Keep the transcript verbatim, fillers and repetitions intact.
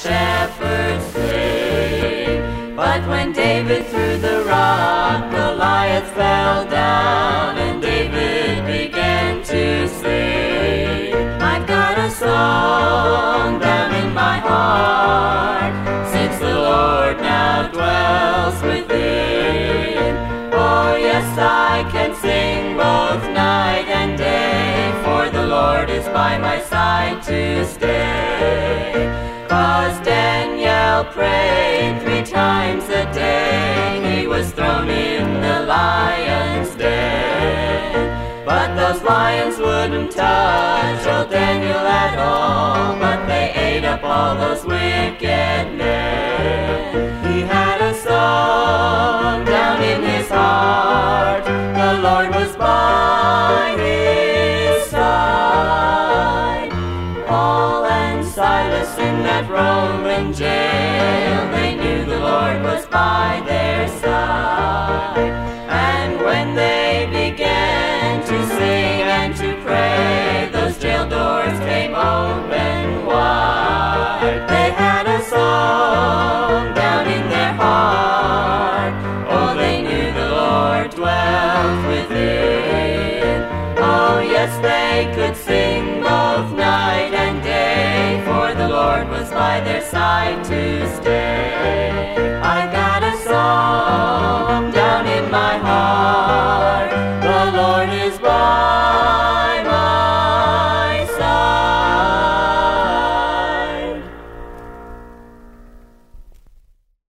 shepherds played. But when David threw the rock, Goliath fell down, and David began to sing. I've got a song down in my heart, since the Lord now dwells within. Oh yes, I can sing both night and day, for the Lord is by my side to stay. 'Cause Daniel prayed three times a day, he was thrown in the lion's den. But those lions wouldn't touch old Daniel at all, but they ate up all those wicked men. He had